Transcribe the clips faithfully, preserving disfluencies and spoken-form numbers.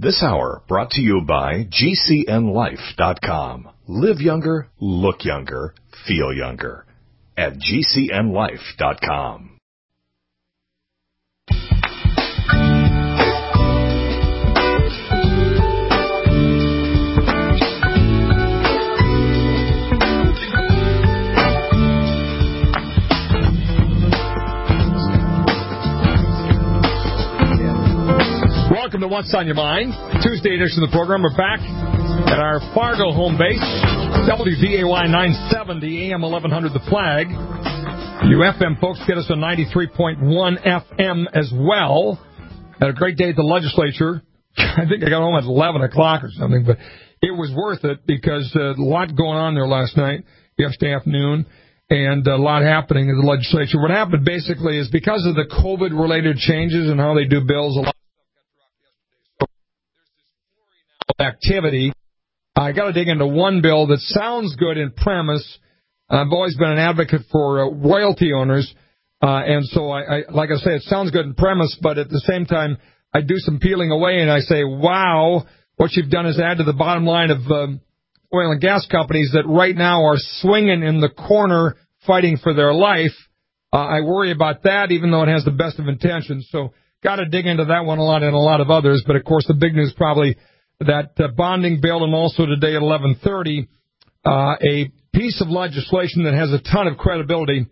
This hour brought to you by G C N life dot com. Live younger, look younger, feel younger at G C N life dot com. Welcome to What's on Your Mind, Tuesday edition of the program. We're back at our Fargo home base, W D A Y nine seventy, A M eleven hundred, The Flag. You F M folks get us on ninety-three point one F M as well. Had a great day at the legislature. I think I got home at eleven o'clock or something, but it was worth it because uh, a lot going on there last night, yesterday afternoon, and a lot happening in the legislature. What happened basically is because of the COVID-related changes and how they do bills, a lot activity. I got to dig into one bill that sounds good in premise. I've always been an advocate for uh, royalty owners, uh, and so I, I, like I say, it sounds good in premise, but at the same time, I do some peeling away and I say, wow, what you've done is add to the bottom line of um, oil and gas companies that right now are swinging in the corner fighting for their life. Uh, I worry about that, even though it has the best of intentions. So got to dig into that one a lot and a lot of others, but of course the big news probably that uh, bonding bill, and also today at eleven thirty, uh, a piece of legislation that has a ton of credibility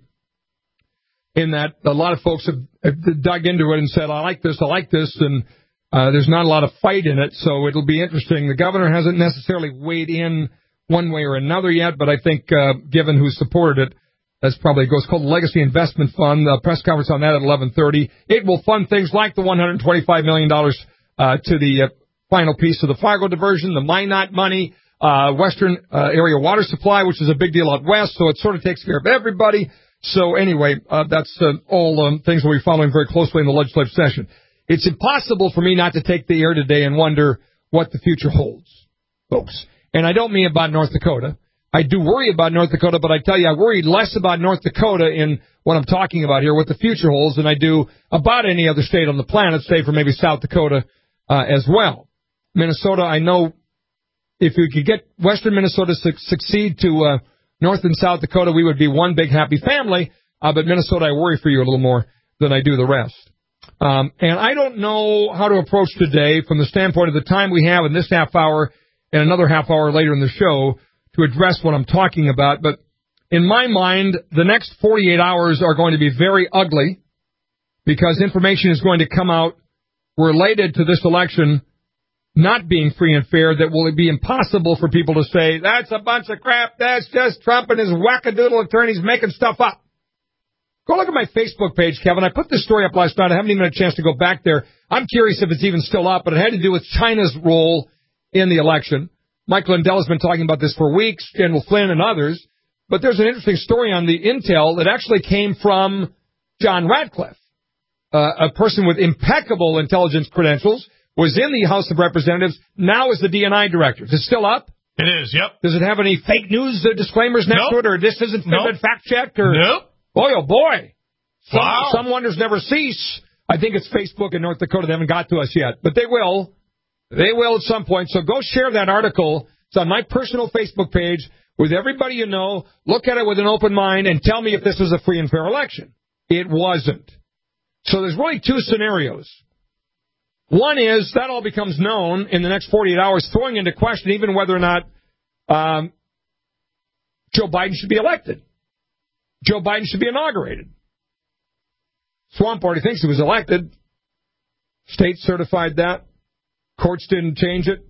in that a lot of folks have, have dug into it and said, I like this, I like this, and uh, there's not a lot of fight in it, so it'll be interesting. The governor hasn't necessarily weighed in one way or another yet, but I think uh, given who supported it, that's probably goes called the Legacy Investment Fund. The press conference on that at eleven thirty. It will fund things like the one hundred twenty-five million dollars uh, to the uh, final piece of the Fargo diversion, the Minot money, uh, Western uh, area water supply, which is a big deal out west, so it sort of takes care of everybody. So anyway, uh, that's uh, all um, things we'll be following very closely in the legislative session. It's impossible for me not to take the air today and wonder what the future holds, folks. And I don't mean about North Dakota. I do worry about North Dakota, but I tell you, I worry less about North Dakota in what I'm talking about here, what the future holds, than I do about any other state on the planet, save for maybe South Dakota uh, as well. Minnesota, I know if we could get western Minnesota to succeed to uh, North and South Dakota, we would be one big happy family. Uh, but Minnesota, I worry for you a little more than I do the rest. Um, and I don't know how to approach today from the standpoint of the time we have in this half hour and another half hour later in the show to address what I'm talking about. But in my mind, the next forty-eight hours are going to be very ugly because information is going to come out related to this election not being free and fair that will be impossible for people to say, that's a bunch of crap, that's just Trump and his wackadoodle attorneys making stuff up. Go look at my Facebook page, Kevin. I put this story up last night. I haven't even had a chance to go back there. I'm curious if it's even still up, but it had to do with China's role in the election. Mike Lindell has been talking about this for weeks, General Flynn and others. But there's an interesting story on the intel that actually came from John Ratcliffe, uh, a person with impeccable intelligence credentials, was in the House of Representatives, now is the D N I director. Is it still up? It is, yep. Does it have any fake news uh, disclaimers next nope. to it, or this isn't nope. fact-checked? Or Nope. Boy, oh boy. Some, wow. some wonders never cease. I think it's Facebook in North Dakota. They haven't got to us yet, but they will. They will at some point. So go share that article. It's on my personal Facebook page with everybody you know. Look at it with an open mind and tell me if this was a free and fair election. It wasn't. So there's really two scenarios. One is that all becomes known in the next forty-eight hours, throwing into question even whether or not um, Joe Biden should be elected. Joe Biden should be inaugurated. Swamp Party thinks he was elected. State certified that. Courts didn't change it.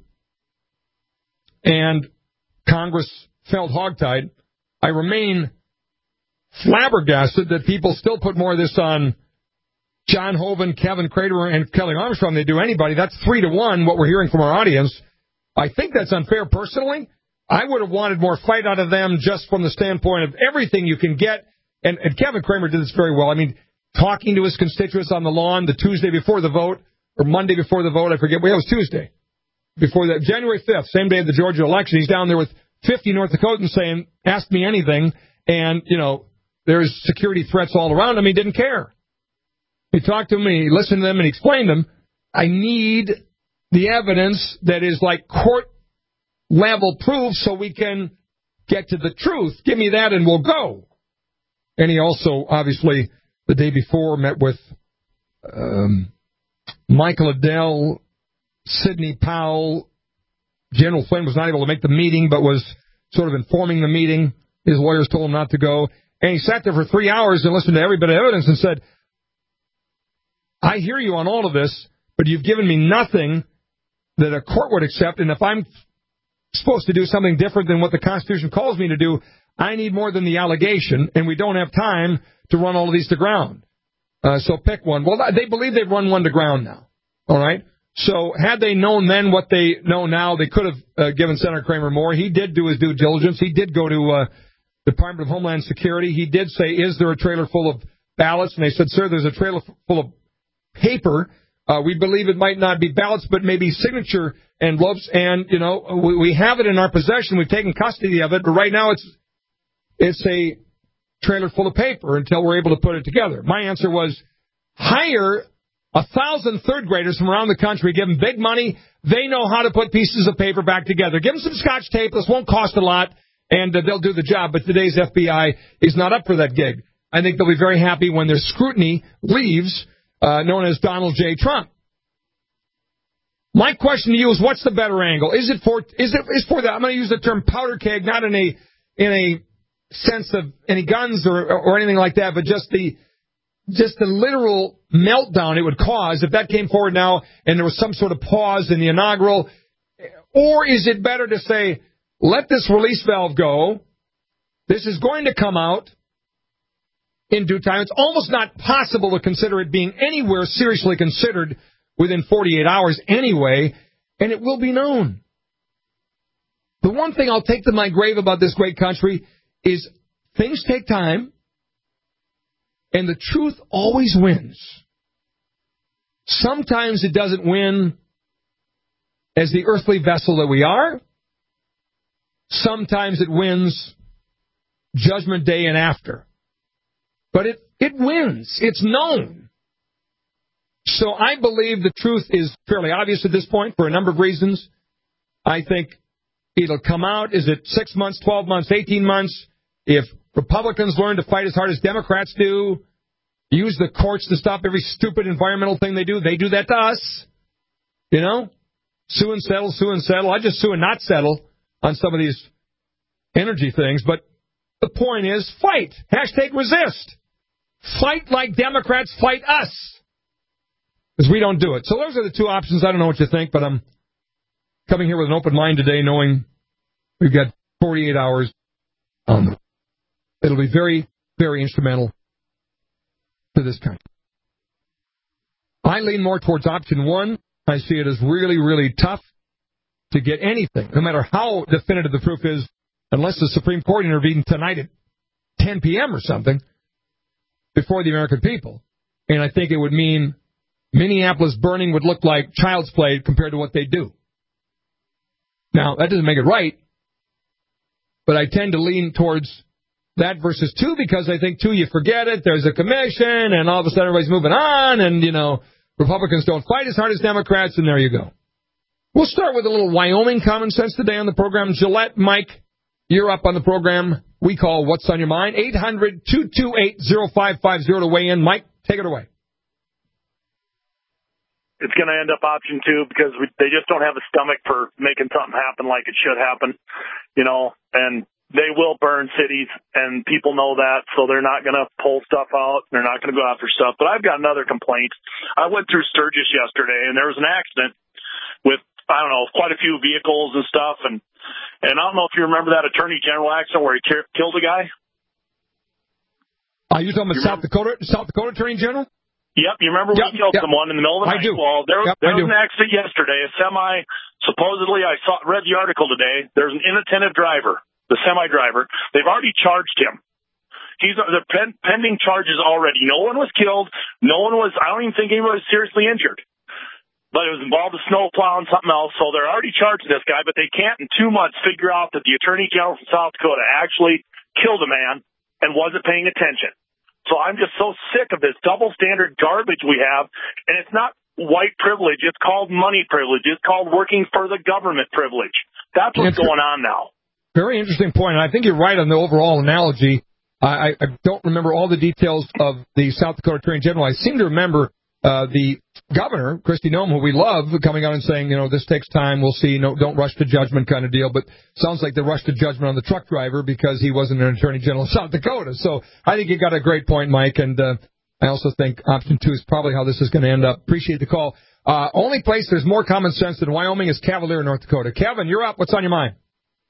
And Congress felt hogtied. I remain flabbergasted that people still put more of this on John Hoeven, Kevin Crater, and Kelly Armstrong than they do anybody. That's three to one, what we're hearing from our audience. I think that's unfair personally. I would have wanted more fight out of them just from the standpoint of everything you can get. And, and Kevin Kramer did this very well. I mean, talking to his constituents on the lawn the Tuesday before the vote, or Monday before the vote, I forget. Well, it was Tuesday. Before that, January fifth, same day of the Georgia election, he's down there with fifty North Dakotans saying, ask me anything. And, you know, there's security threats all around him. He didn't care. He talked to them, and he listened to them, and he explained them. I need the evidence that is like court-level proof so we can get to the truth. Give me that and we'll go. And he also, obviously, the day before met with um, Michael Adele, Sidney Powell. General Flynn was not able to make the meeting, but was sort of informing the meeting. His lawyers told him not to go. And he sat there for three hours and listened to every bit of evidence and said, I hear you on all of this, but you've given me nothing that a court would accept. And if I'm supposed to do something different than what the Constitution calls me to do, I need more than the allegation, and we don't have time to run all of these to ground. Uh, so pick one. Well, they believe they've run one to ground now. All right? So had they known then what they know now, they could have uh, given Senator Kramer more. He did do his due diligence. He did go to uh, the Department of Homeland Security. He did say, is there a trailer full of ballots? And they said, sir, there's a trailer full of paper. Uh, we believe it might not be ballots, but maybe signature envelopes. And, you know, we, we have it in our possession. We've taken custody of it. But right now it's it's a trailer full of paper until we're able to put it together. My answer was hire a thousand third graders from around the country, give them big money. They know how to put pieces of paper back together. Give them some Scotch tape. This won't cost a lot, and uh, they'll do the job. But today's F B I is not up for that gig. I think they'll be very happy when their scrutiny leaves, uh, known as Donald J. Trump. My question to you is, what's the better angle? Is it for? Is it is for the? I'm going to use the term powder keg, not in a in a sense of any guns or or anything like that, but just the just the literal meltdown it would cause if that came forward now and there was some sort of pause in the inaugural. Or is it better to say, let this release valve go? This is going to come out in due time. It's almost not possible to consider it being anywhere seriously considered within forty-eight hours anyway, and it will be known. The one thing I'll take to my grave about this great country is things take time, and the truth always wins. Sometimes it doesn't win as the earthly vessel that we are. Sometimes it wins Judgment Day and after. But it, it wins. It's known. So I believe the truth is fairly obvious at this point for a number of reasons. I think it'll come out. Is it six months, twelve months, eighteen months? If Republicans learn to fight as hard as Democrats do, use the courts to stop every stupid environmental thing they do, they do that to us. You know? Sue and settle, sue and settle. I just sue and not settle on some of these energy things. But the point is, fight. Hashtag resist. Fight like Democrats fight us. Because we don't do it. So those are the two options. I don't know what you think, but I'm coming here with an open mind today knowing we've got forty-eight hours. Um, it'll be very, very instrumental to this country. I lean more towards option one. I see it as really, really tough to get anything, no matter how definitive the proof is, unless the Supreme Court intervened tonight at ten p.m. or something before the American people. And I think it would mean Minneapolis burning would look like child's play compared to what they do. Now, that doesn't make it right, but I tend to lean towards that versus two because I think two, you forget it, there's a commission, and all of a sudden everybody's moving on, and, you know, Republicans don't fight as hard as Democrats, and there you go. We'll start with a little Wyoming common sense today on the program. Gillette, Mike, you're up on the program. We call What's on Your Mind, eight hundred, two two eight, oh five five oh to weigh in. Mike, take it away. It's going to end up option two because we, they just don't have a stomach for making something happen like it should happen, you know, and they will burn cities, and people know that, so they're not going to pull stuff out. They're not going to go after stuff. But I've got another complaint. I went through Sturgis yesterday, and there was an accident with, I don't know, quite a few vehicles and stuff, and, and I don't know if you remember that Attorney General accident where he ki- killed a guy. Are you talking about you South Dakota, South Dakota Attorney General? Yep, you remember when yep, he killed yep. someone in the middle of the I night? do. Well, there, yep, there I was do. an accident yesterday. A semi, supposedly, I saw read the article today. There's an inattentive driver, the semi driver. They've already charged him. He's the pen, pending charges already. No one was killed. No one was. I don't even think anyone was seriously injured. But it was involved with snow plow and something else. So they're already charging this guy. But they can't in two months figure out that the Attorney General from South Dakota actually killed a man and wasn't paying attention. So I'm just so sick of this double standard garbage we have. And it's not white privilege. It's called money privilege. It's called working for the government privilege. That's what's going on now. Very interesting point, and I think you're right on the overall analogy. I, I don't remember all the details of the South Dakota Attorney General. I seem to remember uh, the governor, Kristi Noem, who we love, coming out and saying, you know, this takes time, we'll see, no, don't rush to judgment kind of deal. But sounds like they rushed to judgment on the truck driver because he wasn't an Attorney General of South Dakota. So I think you got a great point, Mike, and uh, I also think option two is probably how this is going to end up. Appreciate the call. Uh, only place there's more common sense than Wyoming is Cavalier, North Dakota. Kevin, you're up. What's on your mind?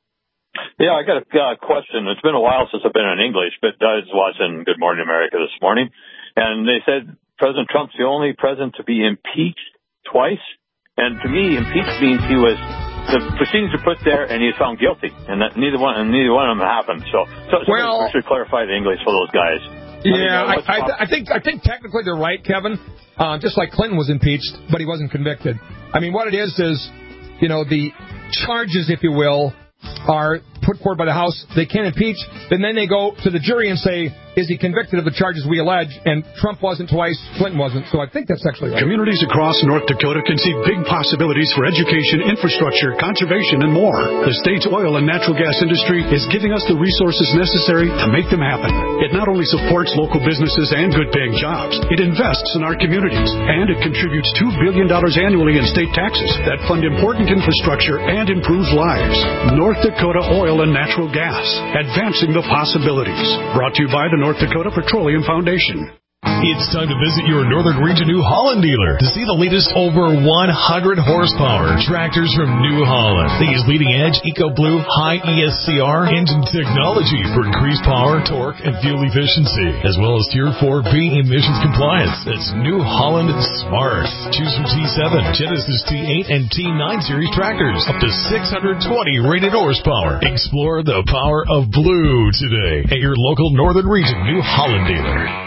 Yeah, I got a uh, question. It's been a while since I've been in English, but I was watching Good Morning America this morning, and they said President Trump's the only president to be impeached twice. And to me, impeached means he was the proceedings are put there and he's found guilty, and that neither one and neither one of them happened. So, so, so well, we should clarify the English for those guys. Yeah, I, I, I, I think I think technically they're right, Kevin. Uh, just like Clinton was impeached, but he wasn't convicted. I mean, what it is is, you know, the charges, if you will, are put forward by the House. They can't impeach. And then they go to the jury and say, is he convicted of the charges we allege? And Trump wasn't twice, Clinton wasn't. So I think that's actually right. Communities across North Dakota can see big possibilities for education, infrastructure, conservation, and more. The state's oil and natural gas industry is giving us the resources necessary to make them happen. It not only supports local businesses and good-paying jobs, it invests in our communities, and it contributes two billion dollars annually in state taxes that fund important infrastructure and improve lives. North Dakota Oil and Natural Gas, advancing the possibilities. Brought to you by the North Dakota Petroleum Foundation. It's time to visit your Northern Region New Holland dealer to see the latest over one hundred horsepower tractors from New Holland. They use leading-edge EcoBlue high E S C R engine technology for increased power, torque, and fuel efficiency, as well as Tier four B emissions compliance. That's New Holland Smart. Choose from T seven, Genesis T eight, and T nine series tractors, up to six hundred twenty rated horsepower. Explore the power of blue today at your local Northern Region New Holland dealer.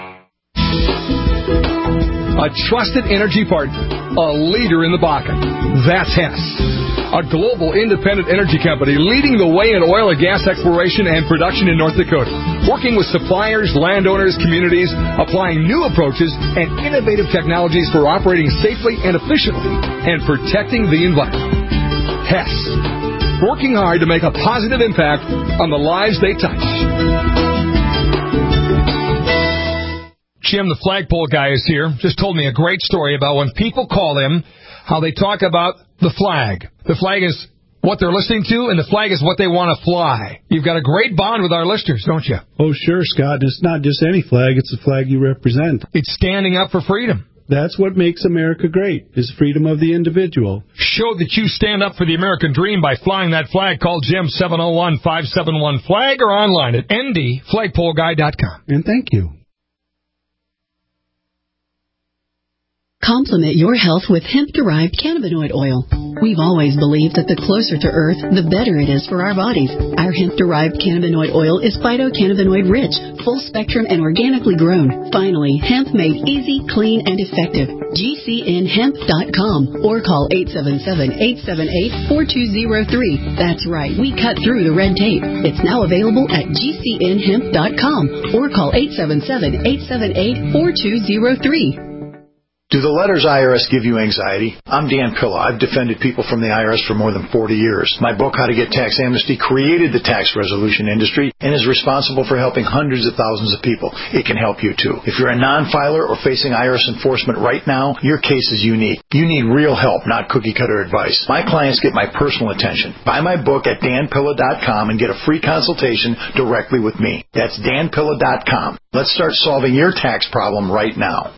A trusted energy partner, a leader in the Bakken. That's Hess, a global independent energy company leading the way in oil and gas exploration and production in North Dakota, working with suppliers, landowners, communities, applying new approaches and innovative technologies for operating safely and efficiently and protecting the environment. Hess, working hard to make a positive impact on the lives they touch. Jim, the flagpole guy, is here. Just told me a great story about when people call him, how they talk about the flag. The flag is what they're listening to, and the flag is what they want to fly. You've got a great bond with our listeners, don't you? Oh, sure, Scott. It's not just any flag. It's the flag you represent. It's standing up for freedom. That's what makes America great, is freedom of the individual. Show that you stand up for the American dream by flying that flag. Call Jim, seven oh one, five seven one, flag, or online at n d flagpole guy dot com. And thank you. Complement your health with hemp-derived cannabinoid oil. We've always believed that the closer to Earth, the better it is for our bodies. Our hemp-derived cannabinoid oil is phytocannabinoid-rich, full-spectrum, and organically grown. Finally, hemp made easy, clean, and effective. G C N hemp dot com or call eight seven seven, eight seven eight, four two zero three. That's right, we cut through the red tape. It's now available at G C N hemp dot com or call eight seven seven, eight seven eight, four two zero three. Do the letters I R S give you anxiety? I'm Dan Pilla. I've defended people from the I R S for more than forty years. My book, How to Get Tax Amnesty, created the tax resolution industry and is responsible for helping hundreds of thousands of people. It can help you, too. If you're a non-filer or facing I R S enforcement right now, your case is unique. You need real help, not cookie-cutter advice. My clients get my personal attention. Buy my book at dan pilla dot com and get a free consultation directly with me. That's dan pilla dot com. Let's start solving your tax problem right now.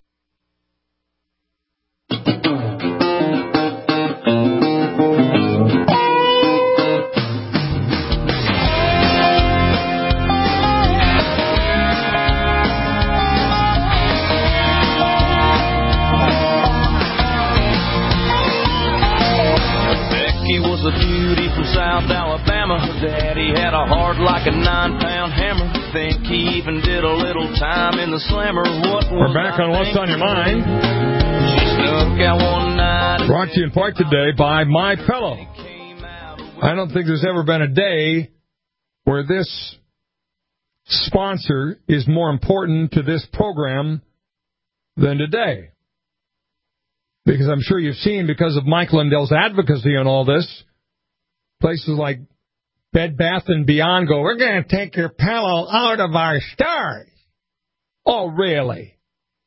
A beauty from South Alabama. Her daddy had a heart like a nine-pound hammer. Think he even did a little time in the slammer. What We're back on What's on Your Mind. She snuck out one night. Brought to you in part today by My Pillow. I don't think there's ever been a day where this sponsor is more important to this program than today. Because I'm sure you've seen, because of Mike Lindell's advocacy on all this, places like Bed Bath and Beyond go, we're going to take your pillow out of our stores. Oh, really?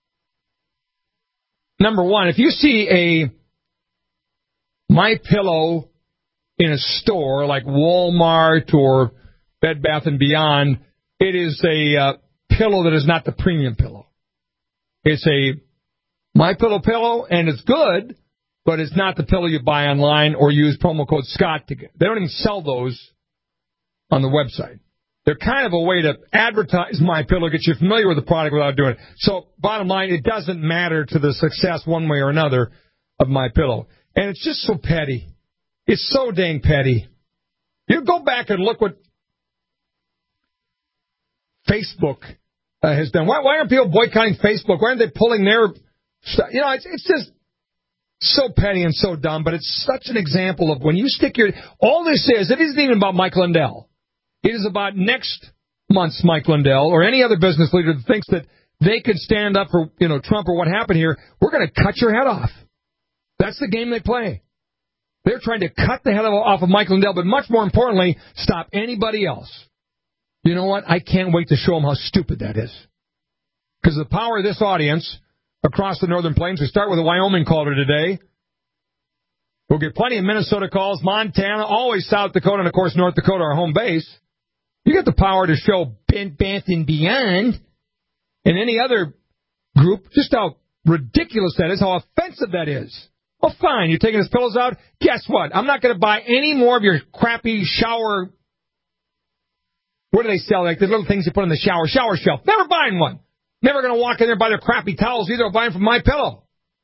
Number one, if you see a My Pillow in a store like Walmart or Bed Bath and Beyond, it is a uh, pillow that is not the premium pillow. It's a My Pillow pillow, and it's good, but it's not the pillow you buy online or use promo code Scott to get. They don't even sell those on the website. They're kind of a way to advertise My Pillow, get you familiar with the product without doing it. So, bottom line, it doesn't matter to the success one way or another of My Pillow. And it's just so petty. It's so dang petty. You go back and look what Facebook uh, has done. Why, why aren't people boycotting Facebook? Why aren't they pulling their stuff? You know, it's, it's just so petty and so dumb, but it's such an example of when you stick your... All this is, it isn't even about Mike Lindell. It is about next month's Mike Lindell or any other business leader that thinks that they could stand up for, you know, Trump or what happened here. We're going to cut your head off. That's the game they play. They're trying to cut the head off of Mike Lindell, but much more importantly, stop anybody else. You know what? I can't wait to show them how stupid that is. Because the power of this audience across the Northern Plains, we start with a Wyoming caller today. We'll get plenty of Minnesota calls, Montana, always South Dakota, and, of course, North Dakota, our home base. You get the power to show Bed Bath and Beyond and any other group just how ridiculous that is, how offensive that is. Well, fine, you're taking his pillows out. Guess what? I'm not going to buy any more of your crappy shower. What do they sell? Like the little things you put in the shower, shower shelf. Never buying one. Never going to walk in there and buy their crappy towels either. I'll buy them from My Pillow.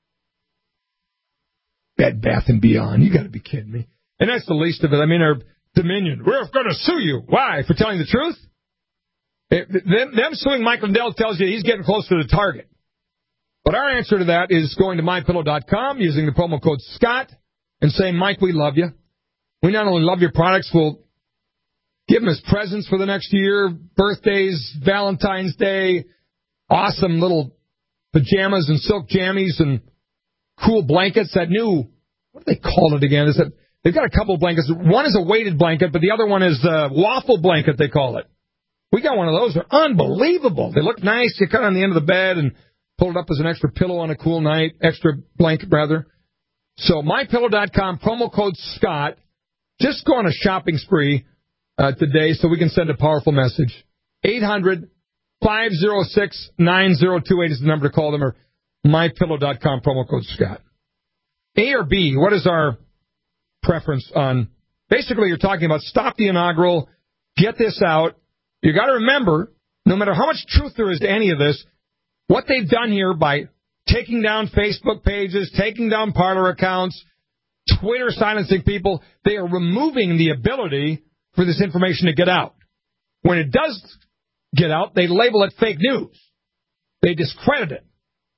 Bed Bath and Beyond. You got to be kidding me. And that's the least of it. I mean, our Dominion. We're going to sue you. Why? For telling the truth? It, them, them suing Mike Lindell tells you he's getting close to the target. But our answer to that is going to my pillow dot com, using the promo code Scott, and saying, Mike, we love you. We not only love your products, we'll give them as presents for the next year, birthdays, Valentine's Day, awesome little pajamas and silk jammies and cool blankets. That new, what do they call it again? Is that they've got a couple of blankets. One is a weighted blanket, but the other one is a waffle blanket, they call it. We got one of those. They're unbelievable. They look nice. You cut it on the end of the bed and pull it up as an extra pillow on a cool night, extra blanket, rather. So my pillow dot com, promo code Scott. Just go on a shopping spree uh, today so we can send a powerful message. eight hundred, five oh six, nine oh two eight is the number to call them, or my pillow dot com, promo code Scott. A or B, what is our preference on? Basically, you're talking about stop the inaugural, get this out. You got to remember, no matter how much truth there is to any of this, what they've done here by taking down Facebook pages, taking down Parler accounts, Twitter silencing people, they are removing the ability for this information to get out. When it does get out, they label it fake news. They discredit it.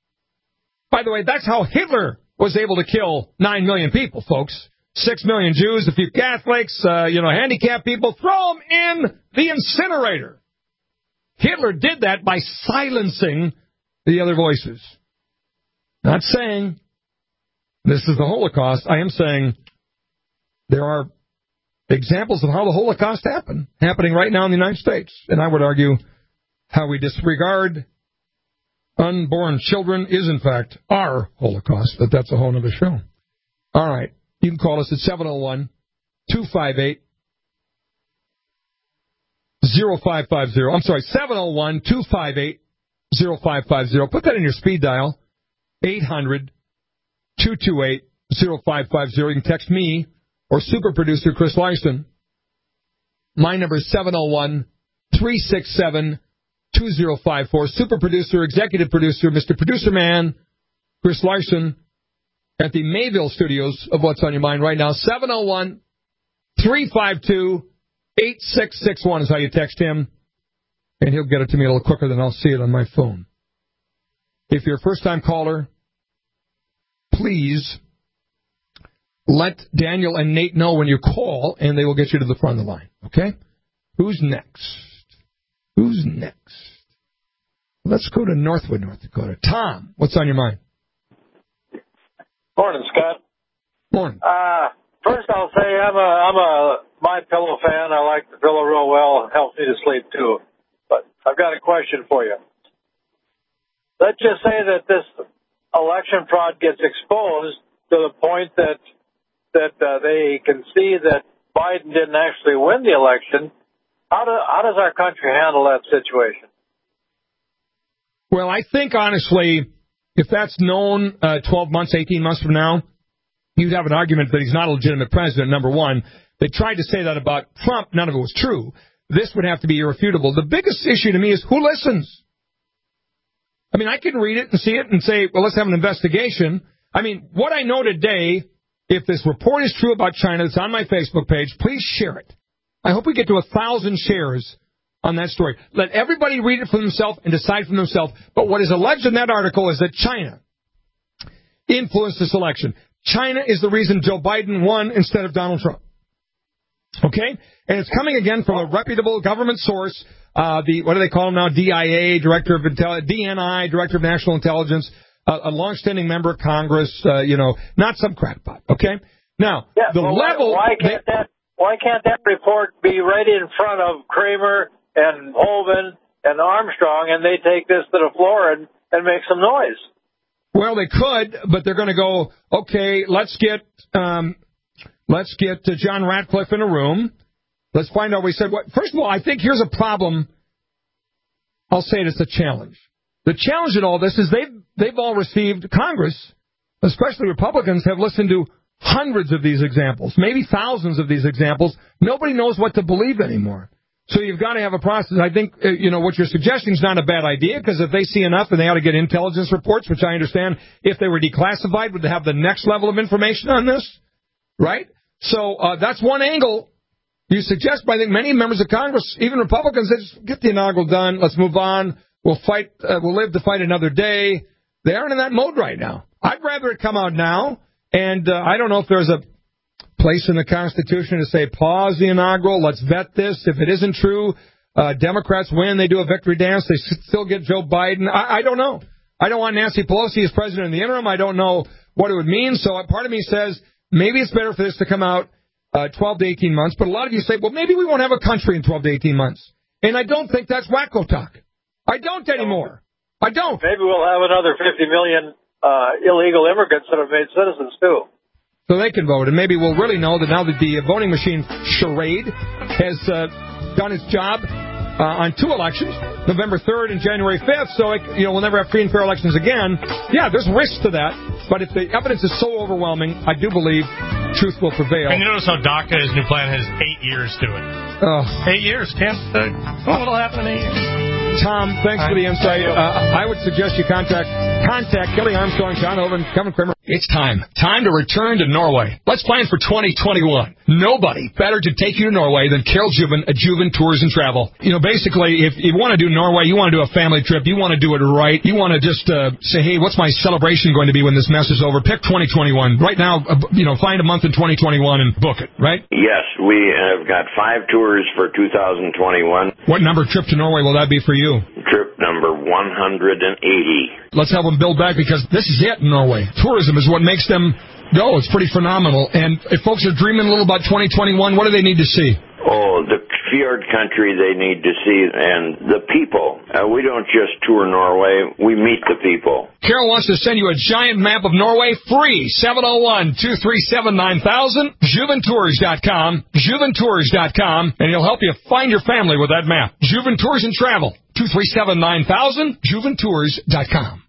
By the way, that's how Hitler was able to kill nine million people, folks. Six million Jews, a few Catholics, uh, you know, handicapped people. Throw them in the incinerator. Hitler did that by silencing the other voices. Not saying this is the Holocaust. I am saying there are examples of how the Holocaust happened, happening right now in the United States. And I would argue how we disregard unborn children is, in fact, our Holocaust. But that's a whole other show. All right. You can call us at seven oh one, two five eight, oh five five oh. I'm sorry, seven oh one, two five eight, oh five five oh. Put that in your speed dial, eight hundred, two two eight, oh five five oh. You can text me or super producer Chris Larson. My number is seven oh one, three six seven, two oh five four. Super producer, executive producer, Mister Producer Man, Chris Larson, at the Mayville studios of What's on Your Mind right now. seven oh one, three five two, eight six six one is how you text him, and he'll get it to me a little quicker than I'll see it on my phone. If you're a first-time caller, please let Daniel and Nate know when you call, and they will get you to the front of the line, okay? Who's next? Who's next? Let's go to Northwood, North Dakota. Tom, what's on your mind? Morning, Scott. Morning. Uh, first I'll say I'm a, I'm a My Pillow fan. I like the pillow real well. It helps me to sleep, too. But I've got a question for you. Let's just say that this election fraud gets exposed to the point that that uh, they can see that Biden didn't actually win the election. How, do, how does our country handle that situation? Well, I think, honestly, if that's known uh, twelve months, eighteen months from now, you'd have an argument that he's not a legitimate president, number one. They tried to say that about Trump. None of it was true. This would have to be irrefutable. The biggest issue to me is who listens. I mean, I can read it and see it and say, well, let's have an investigation. I mean, what I know today, if this report is true about China, it's on my Facebook page, please share it. I hope we get to a thousand shares on that story. Let everybody read it for themselves and decide for themselves. But what is alleged in that article is that China influenced this election. China is the reason Joe Biden won instead of Donald Trump. Okay? And it's coming again from a reputable government source, uh, the, what do they call him now? D I A, Director of Intel- D N I, Director of National Intelligence, uh, a longstanding member of Congress, uh, you know, not some crackpot. Okay? Now, yeah, the well, level... Why, why can't they, that, why can't that report be right in front of Kramer and Hovind and Armstrong, and they take this to the floor and, and make some noise? Well, they could, but they're going to go, okay, let's get um, let's get uh, John Ratcliffe in a room. Let's find out what he said. What, first of all, I think here's a problem. I'll say it as a challenge. The challenge in all this is they've, they've all received, Congress, especially Republicans, have listened to hundreds of these examples, maybe thousands of these examples. Nobody knows what to believe anymore. So you've got to have a process. I think, uh, you know, what you're suggesting is not a bad idea, because if they see enough and they ought to get intelligence reports, which I understand, if they were declassified, would they have the next level of information on this? Right? So uh, that's one angle you suggest, but I think many members of Congress, even Republicans, they just get the inaugural done. Let's move on. We'll fight. Uh, we'll live to fight another day. They aren't in that mode right now. I'd rather it come out now. And uh, I don't know if there's a place in the Constitution to say, pause the inaugural, let's vet this. If it isn't true, uh, Democrats win, they do a victory dance, they still get Joe Biden. I, I don't know. I don't want Nancy Pelosi as president in the interim. I don't know what it would mean. So part of me says maybe it's better for this to come out uh, twelve to eighteen months. But a lot of you say, well, maybe we won't have a country in twelve to eighteen months. And I don't think that's wacko talk. I don't anymore. I don't. Maybe we'll have another fifty million uh, illegal immigrants that have made citizens, too. So they can vote, and maybe we'll really know that now that the voting machine charade has uh, done its job uh, on two elections, November third and January fifth, so it, you know, we'll never have free and fair elections again. Yeah, there's risks to that, but if the evidence is so overwhelming, I do believe truth will prevail. And you notice how DACA, his new plan, has eight years to it. Oh. Eight years, can't. Uh, what will happen in eight years? Tom, thanks for the insight. Uh, I would suggest you contact contact Kelly Armstrong, John Hovind, Kevin Kramer. It's time. Time to return to Norway. Let's plan for twenty twenty-one. Nobody better to take you to Norway than Carol Juven at Juven Tours and Travel. You know, basically, if you want to do Norway, you want to do a family trip, you want to do it right, you want to just uh, say, hey, what's my celebration going to be when this mess is over? Pick twenty twenty-one. Right now, uh, you know, find a month in twenty twenty-one and book it, right? Yes, we have got five tours for two thousand twenty-one. What number trip to Norway will that be for you? Trip number one hundred eighty. Let's help them build back, because this is it in Norway. Tourism is what makes them go. It's pretty phenomenal. And if folks are dreaming a little about twenty twenty-one, what do they need to see? Oh, the fjord country they need to see, and the people. Uh, we don't just tour Norway, we meet the people. Carol wants to send you a giant map of Norway free. seven oh one, two three seven, nine thousand. Juven Tours dot com. Juven Tours dot com. And he'll help you find your family with that map. Juven Tours and Travel. two three seven, nine thousand. Juven Tours dot com.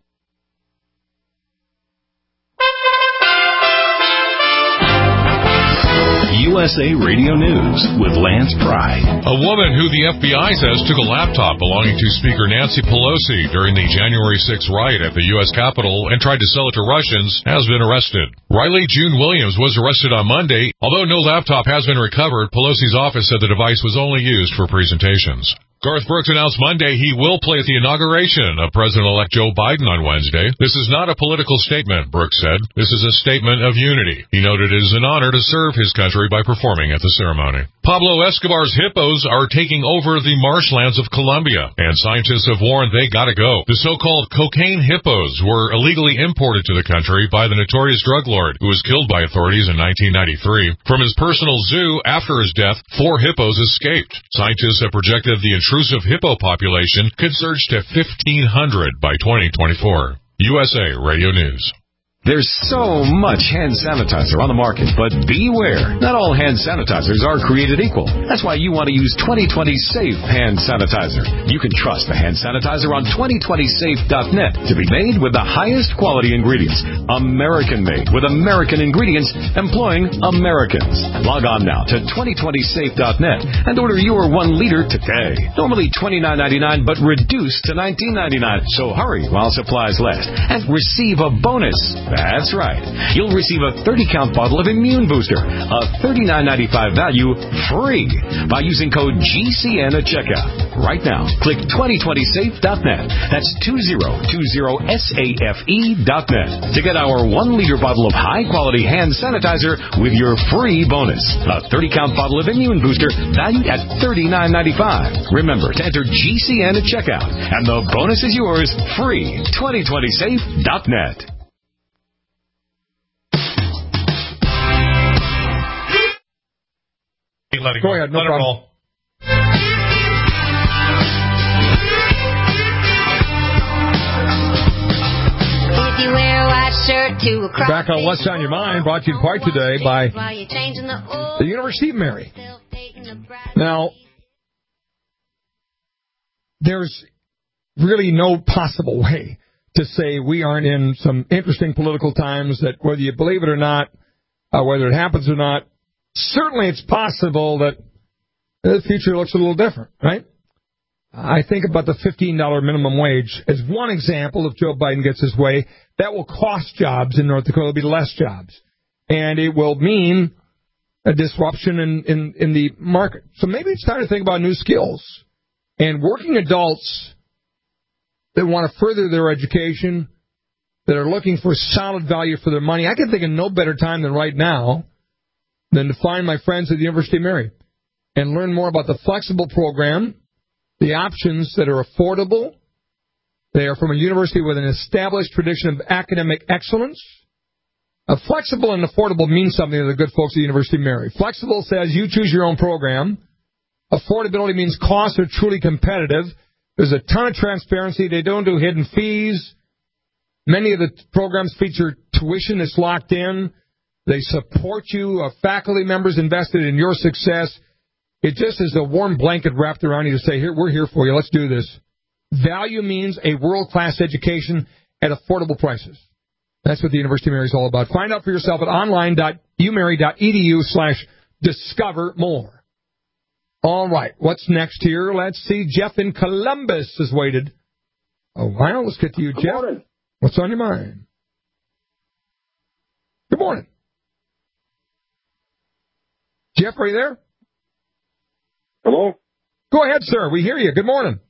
U S A Radio News with Lance Pry. A woman who the F B I says took a laptop belonging to Speaker Nancy Pelosi during the January sixth riot at the U S Capitol and tried to sell it to Russians has been arrested. Riley June Williams was arrested on Monday. Although no laptop has been recovered, Pelosi's office said the device was only used for presentations. Garth Brooks announced Monday he will play at the inauguration of President-elect Joe Biden on Wednesday. This is not a political statement, Brooks said. This is a statement of unity. He noted it is an honor to serve his country by performing at the ceremony. Pablo Escobar's hippos are taking over the marshlands of Colombia, and scientists have warned they gotta go. The so-called cocaine hippos were illegally imported to the country by the notorious drug lord who was killed by authorities in nineteen ninety-three. From his personal zoo after his death, four hippos escaped. Scientists have projected the intrusive hippo population could surge to fifteen hundred by twenty twenty-four. U S A Radio News. There's so much hand sanitizer on the market, but beware. Not all hand sanitizers are created equal. That's why you want to use twenty twenty Safe Hand Sanitizer. You can trust the hand sanitizer on twenty twenty safe dot net to be made with the highest quality ingredients. American-made with American ingredients employing Americans. Log on now to twenty twenty safe dot net and order your one liter today. Normally twenty-nine ninety-nine, but reduced to nineteen ninety-nine. So hurry while supplies last and receive a bonus. That's right. You'll receive a thirty count bottle of Immune Booster, a thirty-nine ninety-five value, free by using code G C N at checkout. Right now, click twenty twenty safe dot net. That's twenty twenty safe dot net to get our one liter bottle of high-quality hand sanitizer with your free bonus. A thirty count bottle of Immune Booster valued at thirty-nine ninety-five. Remember to enter G C N at checkout, and the bonus is yours free. twenty twenty safe dot net. Let it go. go ahead, no Let problem. it roll. If you wear a white shirt to a Back on What's on Your Mind, brought to you in part today by the University of Mary. Now, there's really no possible way to say we aren't in some interesting political times, that whether you believe it or not, uh, whether it happens or not, certainly it's possible that the future looks a little different, right? I think about the fifteen dollars minimum wage as one example. If Joe Biden gets his way, that will cost jobs in North Dakota. There'll be less jobs. And it will mean a disruption in, in, in the market. So maybe it's time to think about new skills. And working adults that want to further their education, that are looking for solid value for their money, I can think of no better time than right now than to find my friends at the University of Mary and learn more about the flexible program, the options that are affordable. They are from a university with an established tradition of academic excellence. A flexible and affordable means something to the good folks at the University of Mary. Flexible says you choose your own program. Affordability means costs are truly competitive. There's a ton of transparency. They don't do hidden fees. Many of the programs feature tuition that's locked in. They support you, uh, faculty members invested in your success. It just is a warm blanket wrapped around you to say, here, we're here for you, let's do this. Value means a world-class education at affordable prices. That's what the University of Mary is all about. Find out for yourself at online.umary.edu slash discover more. All right, what's next here? Let's see. Jeff in Columbus has waited a while. Let's get to you, Good Jeff. morning. What's on your mind? Good morning. Jeff, are you there? Hello? Go ahead, sir. We hear you. Good morning.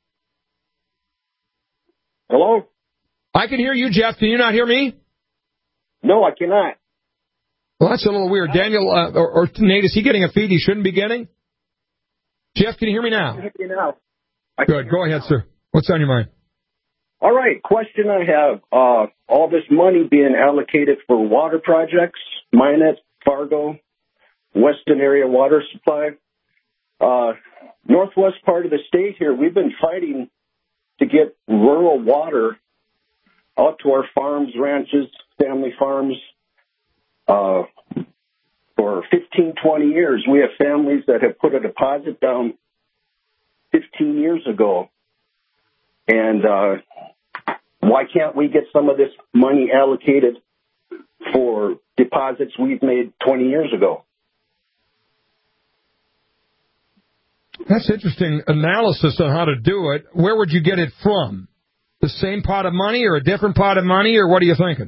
Hello? I can hear you, Jeff. Can you not hear me? No, I cannot. Well, that's a little weird. Daniel, uh, or, or Nate, is he getting a feed he shouldn't be getting? Jeff, can you hear me now? I can hear you now. I Good. Go ahead, now. Sir. What's on your mind? All right. Question I have. Uh, all this money being allocated for water projects, Minot, Fargo, Weston area water supply. Uh, northwest part of the state here, we've been fighting to get rural water out to our farms, ranches, family farms. Uh, for fifteen, twenty years, we have families that have put a deposit down fifteen years ago. And uh, why can't we get some of this money allocated for deposits we've made twenty years ago? That's interesting analysis on how to do it. Where would you get it from? The same pot of money or a different pot of money, or what are you thinking?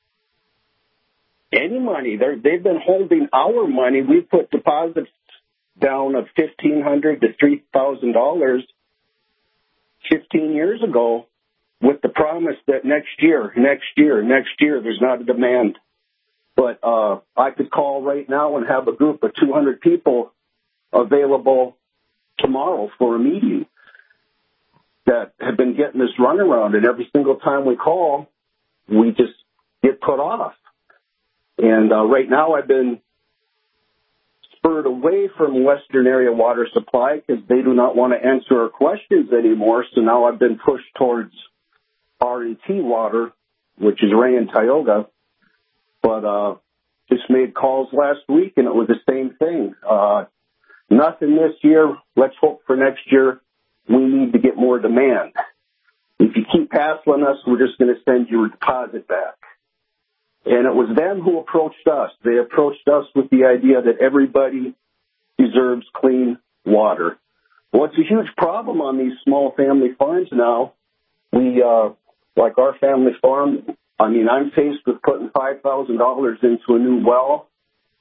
Any money. They're, they've been holding our money. We put deposits down of fifteen hundred dollars to three thousand dollars fifteen years ago with the promise that next year, next year, next year, there's not a demand. But uh, I could call right now and have a group of two hundred people available tomorrow for a meeting that have been getting this runaround. And every single time we call, we just get put off. And uh, right now I've been spurred away from Western Area Water Supply because they do not want to answer our questions anymore. So now I've been pushed towards R and T Water, which is Ray and Tioga. But uh, just made calls last week, and it was the same thing. Uh, nothing this year. Let's hope for next year. We need to get more demand. If you keep hassling us, we're just going to send your deposit back. And it was them who approached us. They approached us with the idea that everybody deserves clean water. Well, it's a huge problem on these small family farms now. We, uh, like our family farm, I mean, I'm faced with putting five thousand dollars into a new well.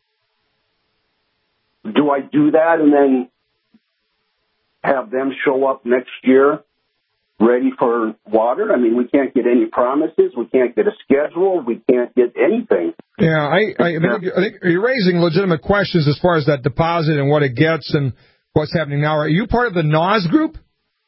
Do I do that and then have them show up next year ready for water? I mean, we can't get any promises. We can't get a schedule. We can't get anything. Yeah, I, I, I, think, I think you're raising legitimate questions as far as that deposit and what it gets and what's happening now. Are you part of the N A W S group?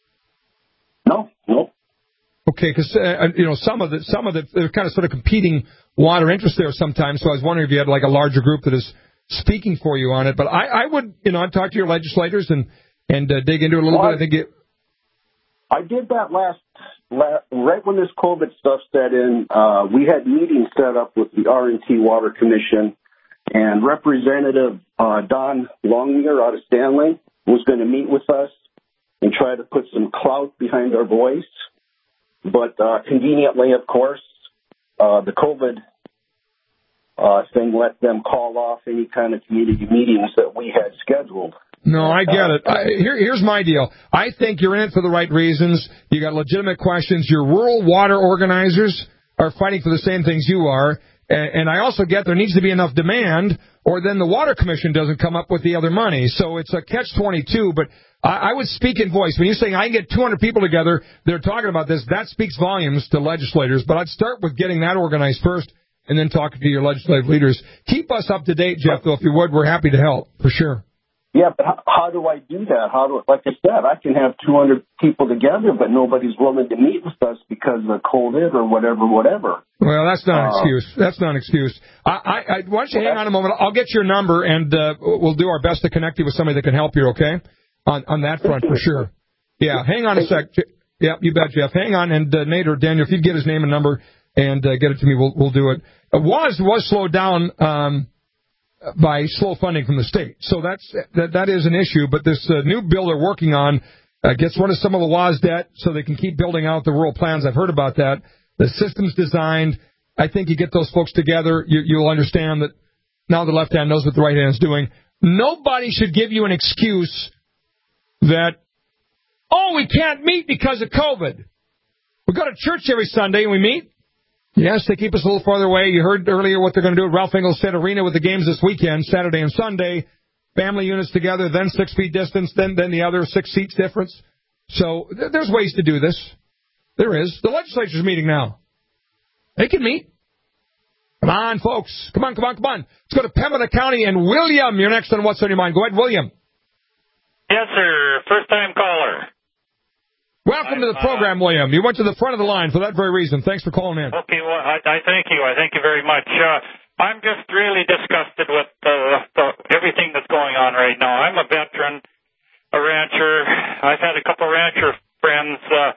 No, no. Okay, because uh, you know some of the some of the they're kind of sort of competing water interests there sometimes. So I was wondering if you had like a larger group that is speaking for you on it. But I, I would, you know, I'd talk to your legislators and and uh, dig into it a little well, bit. I think it. I did that last, last right when this COVID stuff set in. Uh, we had meetings set up with the R and T Water Commission, and Representative uh, Don Longmuir out of Stanley was going to meet with us and try to put some clout behind our voice. But uh, conveniently, of course, uh, the COVID uh, thing let them call off any kind of community meetings that we had scheduled. No, I get it. I, here, here's my deal. I think you're in it for the right reasons. You got legitimate questions. Your rural water organizers are fighting for the same things you are. And, and I also get there needs to be enough demand, or then the Water Commission doesn't come up with the other money. So it's a catch twenty-two, but I, I would speak in voice. When you're saying I can get two hundred people together, they're talking about this, that speaks volumes to legislators. But I'd start with getting that organized first and then talking to your legislative leaders. Keep us up to date, Jeff, though, if you would. We're happy to help, for sure. Yeah, but how, how do I do that? How do, like I said, I can have two hundred people together, but nobody's willing to meet with us because of COVID or whatever, whatever. Well, that's not an uh, excuse. That's not an excuse. I, I, I, why don't you hang on a moment? I'll get your number, and uh, we'll do our best to connect you with somebody that can help you, okay? On on that front, for sure. Yeah, hang on a sec. Yeah, you bet, Jeff. Hang on, and uh, Nate or Daniel, if you'd get his name and number and uh, get it to me, we'll we'll do it. Uh, was was slowed down um, by slow funding from the state, so that's that that is an issue. But this uh, new bill they're working on uh, gets rid of some of the W A S debt, so they can keep building out the rural plans. I've heard about that. The system's designed. I think you get those folks together, you, you'll understand that now the left hand knows what the right hand is doing. Nobody should give you an excuse that, oh, we can't meet because of COVID. We go to church every Sunday and we meet. Yes, they keep us a little farther away. You heard earlier what they're going to do at Ralph Engelstad Arena with the games this weekend, Saturday and Sunday. Family units together, then six feet distance, then then the other six seats difference. So th- there's ways to do this. There is. The legislature's meeting now. They can meet. Come on, folks. Come on, come on, come on. Let's go to Pembina County and William. You're next on What's on Your Mind. Go ahead, William. Yes, sir. First-time caller. Welcome to the program, uh, William. You went to the front of the line for that very reason. Thanks for calling in. Okay, well, I, I thank you. I thank you very much. Uh, I'm just really disgusted with uh, the, everything that's going on right now. I'm a veteran, a rancher. I've had a couple rancher friends uh,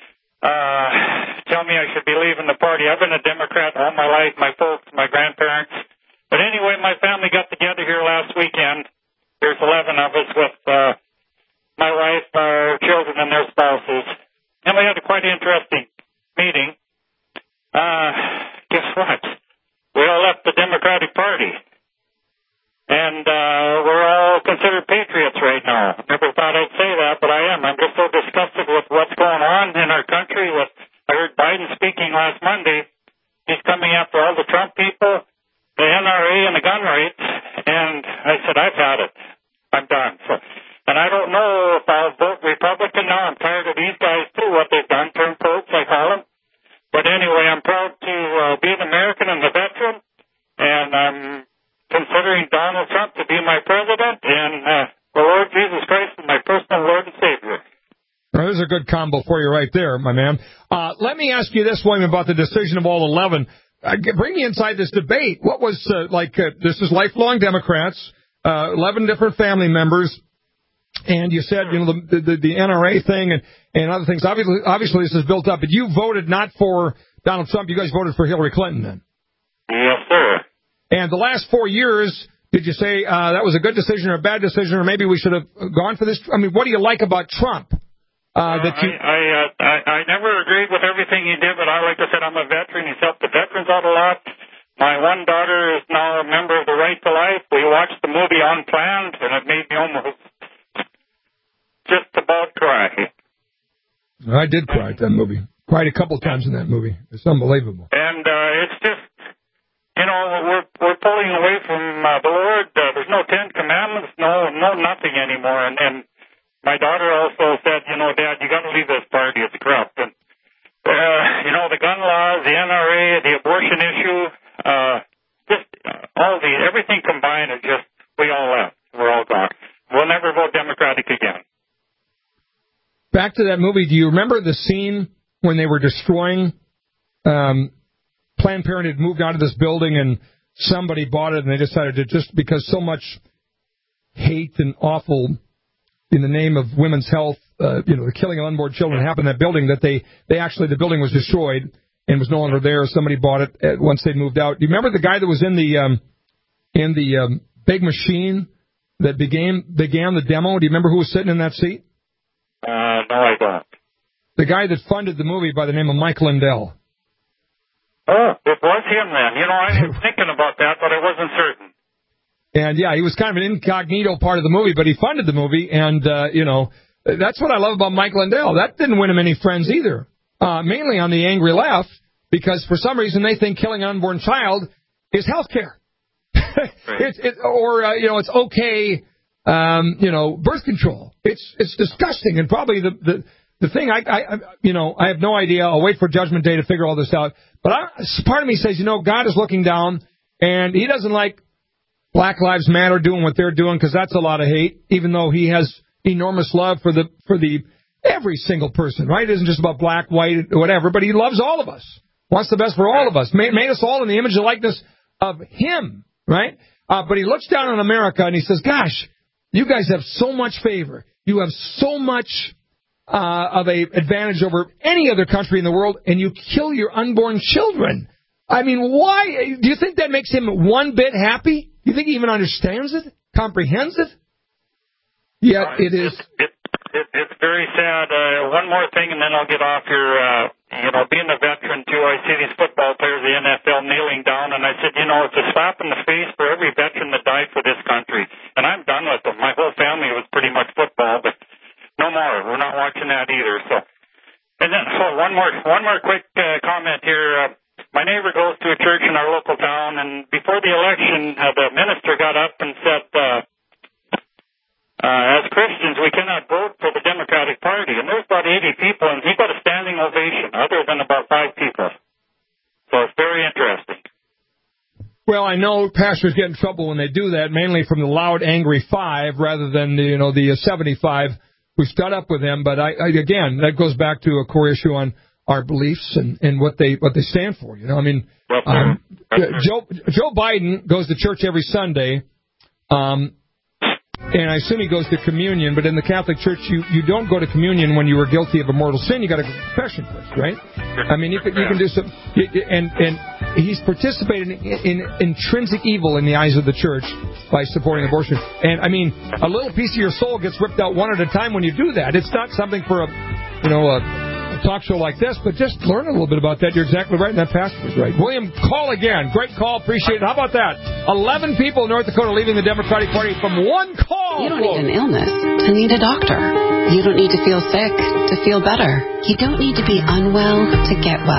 uh, tell me I should be leaving the party. I've been a Democrat all my life, my folks, my grandparents. But anyway, my family got together here last weekend. There's eleven of us with uh, my wife, our children, and their spouses. And we had a quite interesting meeting. Uh, guess what? We all left the Democratic Party. And uh, we're all considered patriots right now. Never thought I'd say that, but I am. I'm just so disgusted with what's going on in our country. With I heard Biden speaking last Monday. He's coming after all the Trump people, the N R A, and the gun rights. And I said, I've had it. I'm done. So, and I don't know if I'll vote Republican now. I'm tired of these guys, too, what they've done, turncoats, I call them. But anyway, I'm proud to uh, be an American and a veteran, and I'm considering Donald Trump to be my president, and uh, the Lord Jesus Christ is my personal Lord and Savior. Well, there's a good combo for you right there, my man. Uh, let me ask you this, William, about the decision of all eleven. Uh, bring me inside this debate. What was, uh, like, uh, this is lifelong Democrats, uh, eleven different family members, and you said, you know, the, the, the N R A thing and, and other things. Obviously, obviously, this is built up, but you voted not for Donald Trump. You guys voted for Hillary Clinton then. Yes, sir. And the last four years, did you say uh, that was a good decision or a bad decision, or maybe we should have gone for this? I mean, what do you like about Trump? Uh, that you... I I, uh, I I never agreed with everything he did, but I, like I said, I'm a veteran. He's helped the veterans out a lot. My one daughter is now a member of the Right to Life. We watched the movie Unplanned, and it made me almost just about cry. I did cry at that movie. Cried a couple times in that movie. It's unbelievable. And uh, it's just, you know, we're we're pulling away from uh, the Lord. Uh, there's no Ten Commandments, no no nothing anymore. And, and my daughter also said, you know, Dad, you got to leave this party. It's corrupt. And uh, you know, the gun laws, the N R A, the abortion issue, uh, just uh, all the everything combined is just we all left. We're all gone. We'll never vote Democratic again. Back to that movie. Do you remember the scene when they were destroying? Um, Planned Parenthood moved out of this building, and somebody bought it, and they decided to, just because so much hate and awful in the name of women's health, uh, you know, the killing of unborn children happened in that building, that they, they actually, the building was destroyed and was no longer there. Somebody bought it at, once they moved out. Do you remember the guy that was in the um, in the um, big machine that began began the demo? Do you remember who was sitting in that seat? Uh, no, I don't. The guy that funded the movie by the name of Mike Lindell. Oh, it was him then. You know, I was thinking about that, but I wasn't certain. And, yeah, he was kind of an incognito part of the movie, but he funded the movie, and, uh, you know, that's what I love about Mike Lindell. That didn't win him any friends either, uh, mainly on the angry left, because for some reason they think killing an unborn child is health care. it's, it, or, uh, you know, it's okay, um, you know, birth control. It's it's disgusting, and probably the, the, the thing, I, I, you know, I have no idea. I'll wait for Judgment Day to figure all this out. But I, part of me says, you know, God is looking down, and he doesn't like Black Lives Matter doing what they're doing, because that's a lot of hate, even though he has enormous love for the for the every single person, right? It isn't just about black, white, whatever, but he loves all of us, wants the best for all of us, made, made us all in the image and likeness of him, right? Uh, but he looks down on America, and he says, gosh, you guys have so much favor. You have so much uh, of a advantage over any other country in the world, and you kill your unborn children. I mean, why? Do you think that makes him one bit happy? Do you think he even understands it, comprehends it? Yeah, uh, it is. It, it, it's very sad. Uh, one more thing, and then I'll get off here. Uh, you know, being a veteran, too, I see these football players, the N F L, kneeling down, and I said, you know, it's a slap in the face for every veteran that died for this country. And I'm done with them. My whole family was pretty much football, but no more. We're not watching that either. So, and then, so one more, one more quick uh, comment here. Uh, my neighbor goes to a church in our local town, and before the election, uh, the minister got up and said, uh, Uh, as Christians, we cannot vote for the Democratic Party. And there's about eighty people, and he got a standing ovation, other than about five people. So it's very interesting. Well, I know pastors get in trouble when they do that, mainly from the loud, angry five, rather than the, you know, the seventy-five who stood up with them. But I, I, again, that goes back to a core issue on our beliefs and, and what they what they stand for. You know, I mean, um, Joe Joe Biden goes to church every Sunday. Um, And I assume he goes to communion, but in the Catholic Church, you, you don't go to communion when you were guilty of a mortal sin. You got to go to confession first, right? I mean, you can, you can do some, and and he's participating in, in intrinsic evil in the eyes of the church by supporting abortion. And I mean, a little piece of your soul gets ripped out one at a time when you do that. It's not something for a, you know, a, a talk show like this, but just learn a little bit about that. You're exactly right, and that pastor was right. William, call again. Great call. Appreciate it. How about that? Eleven people in North Dakota leaving the Democratic Party from one call. You don't need an illness to need a doctor. You don't need to feel sick to feel better. You don't need to be unwell to get well.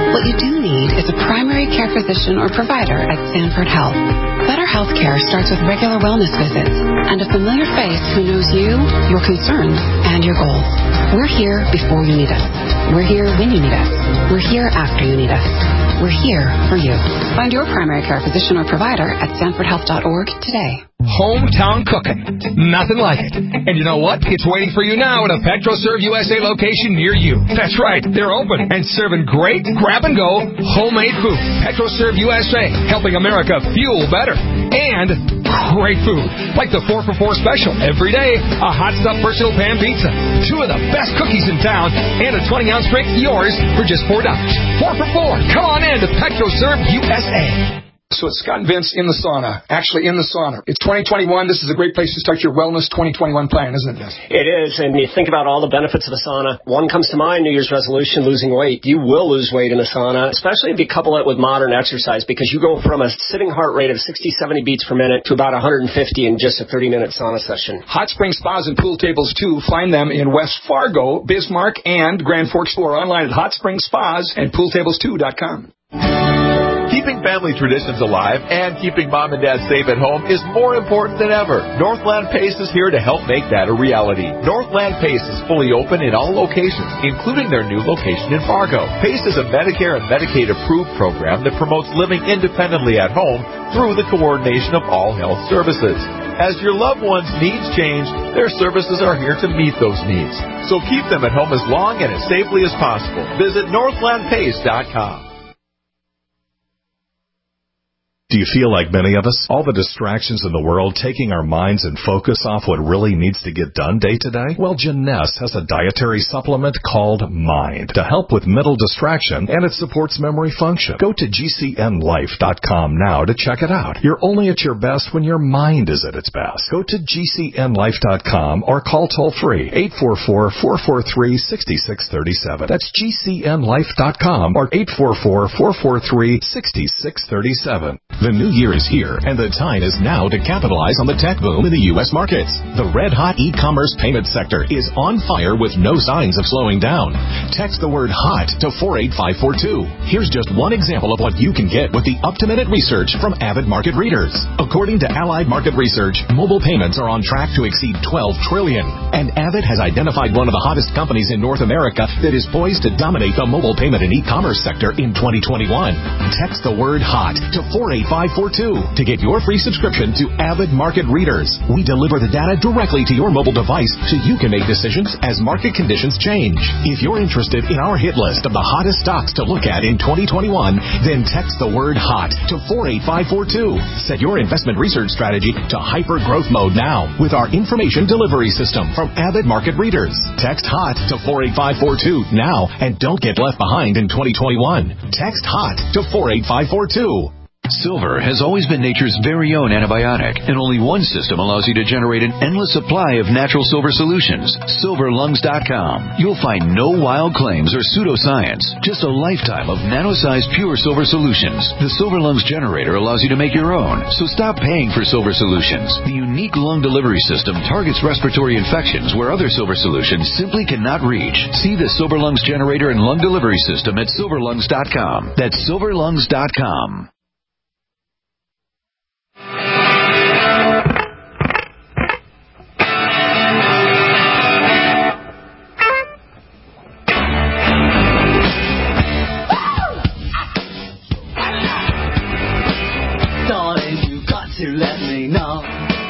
What you do need is a primary care physician or provider at Sanford Health. Better health care starts with regular wellness visits and a familiar face who knows you, your concerns, and your goals. We're here before you need us. We're here when you need us. We're here after you need us. We're here for you. Find your primary care physician or provider at sanford health dot org today. Hometown cooking. Nothing like it. And you know what? It's waiting for you now at a PetroServe U S A location near you. That's right. They're open and serving great grab-and-go homemade food. PetroServe U S A, helping America fuel better. And great food. Like the four for four special. Every day, a hot stuff personal pan pizza. Two of the best cookies in town. And a twenty ounce drink, yours for just four dollars. Four for four. Come on in to PetroServe U S A. So it's Scott and Vince in the sauna, actually in the sauna. It's twenty twenty-one. This is a great place to start your Wellness twenty twenty-one plan, isn't it, Vince? It is, and you think about all the benefits of a sauna. One comes to mind, New Year's resolution, losing weight. You will lose weight in a sauna, especially if you couple it with modern exercise, because you go from a sitting heart rate of sixty, seventy beats per minute to about one hundred fifty in just a thirty-minute sauna session. Hot spring spas and pool tables, too. Find them in West Fargo, Bismarck, and Grand Forks, or online at hot spring spas and pool tables two dot com. Keeping family traditions alive and keeping mom and dad safe at home is more important than ever. Northland Pace is here to help make that a reality. Northland Pace is fully open in all locations, including their new location in Fargo. Pace is a Medicare and Medicaid approved program that promotes living independently at home through the coordination of all health services. As your loved ones' needs change, their services are here to meet those needs. So keep them at home as long and as safely as possible. Visit northland pace dot com. Do you feel like many of us? All the distractions in the world taking our minds and focus off what really needs to get done day to day? Well, Jeunesse has a dietary supplement called Mind to help with mental distraction, and it supports memory function. Go to G C N life dot com now to check it out. You're only at your best when your mind is at its best. Go to G C N life dot com or call toll-free eight four four, four four three, six six three seven. That's G C N life dot com or eight four four, four four three, six six three seven. The new year is here, and the time is now to capitalize on the tech boom in the U S markets. The red-hot e-commerce payment sector is on fire with no signs of slowing down. Text the word HOT to four eight five four two. Here's just one example of what you can get with the up-to-minute research from Avid Market Readers. According to Allied Market Research, mobile payments are on track to exceed twelve trillion dollars, and Avid has identified one of the hottest companies in North America that is poised to dominate the mobile payment and e-commerce sector in twenty twenty-one. Text the word HOT to four eight five four two to get your free subscription to Avid Market Readers. We deliver the data directly to your mobile device so you can make decisions as market conditions change. If you're interested in our hit list of the hottest stocks to look at in twenty twenty-one, then text the word HOT to four eight five four two. Set your investment research strategy to hyper growth mode now with our information delivery system from Avid Market Readers. Text HOT to four eight five four two now and don't get left behind in twenty twenty-one. Text HOT to four eight five four two. Silver has always been nature's very own antibiotic, and only one system allows you to generate an endless supply of natural silver solutions. silver lungs dot com. You'll find no wild claims or pseudoscience, just a lifetime of nano-sized pure silver solutions. The Silver Lungs generator allows you to make your own, so stop paying for silver solutions. The unique lung delivery system targets respiratory infections where other silver solutions simply cannot reach. See the Silver Lungs generator and lung delivery system at silver lungs dot com. That's silver lungs dot com. To let me know,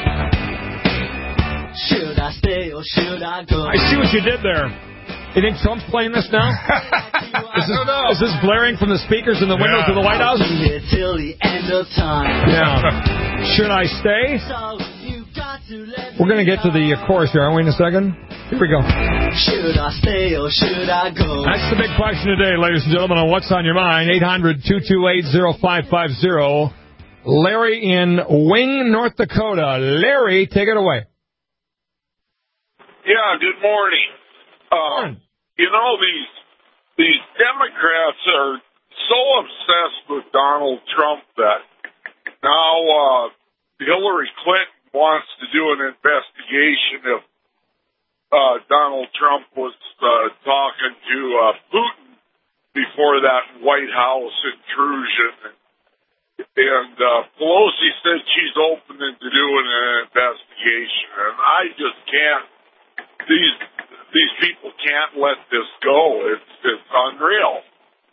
should I stay or should I go? I see what you did there. You think Trump's playing this now? is, this, is this blaring from the speakers in the windows yeah. of the White House? Here till the end of time. Yeah. Should I stay? We're going to get to the chorus here, aren't we, in a second? Here we go. Should I stay or should I go? That's the big question today, ladies and gentlemen, on What's on Your Mind. eight hundred, two two eight, oh five five oh. Larry in Wing, North Dakota. Larry, take it away. Yeah, good morning. Uh, you know, these these Democrats are so obsessed with Donald Trump that now uh, Hillary Clinton wants to do an investigation if uh, Donald Trump was uh, talking to uh, Putin before that White House intrusion. And uh, Pelosi said she's open to doing an investigation, and I just can't. These these people can't let this go. It's it's unreal.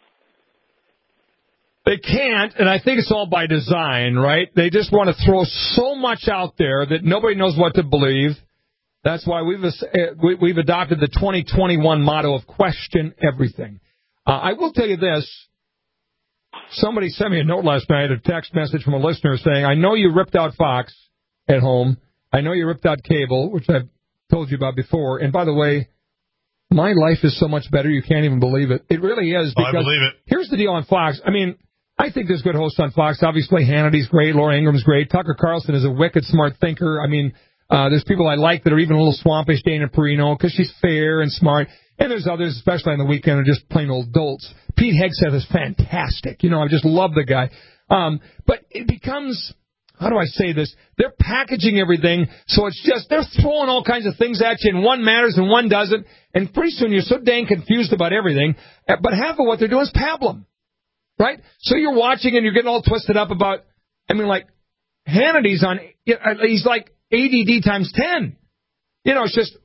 They can't, and I think it's all by design, right? They just want to throw so much out there that nobody knows what to believe. That's why we've we've adopted the twenty twenty-one motto of question everything. Uh, I will tell you this. Somebody sent me a note last night, a text message from a listener saying, I know you ripped out Fox at home. I know you ripped out cable, which I've told you about before. And by the way, my life is so much better, you can't even believe it. It really is. Because I believe it. Here's the deal on Fox. I mean, I think there's good hosts on Fox. Obviously, Hannity's great. Laura Ingram's great. Tucker Carlson is a wicked smart thinker. I mean, uh, there's people I like that are even a little swampish, Dana Perino, because she's fair and smart. And there's others, especially on the weekend, are just plain old dolts. Pete Hegseth is fantastic. You know, I just love the guy. Um, but it becomes, how do I say this? They're packaging everything, so it's just, they're throwing all kinds of things at you, and one matters and one doesn't. And pretty soon you're so dang confused about everything. But half of what they're doing is pablum, right? So you're watching and you're getting all twisted up about, I mean, like, Hannity's on, he's like A D D times ten. You know, it's just,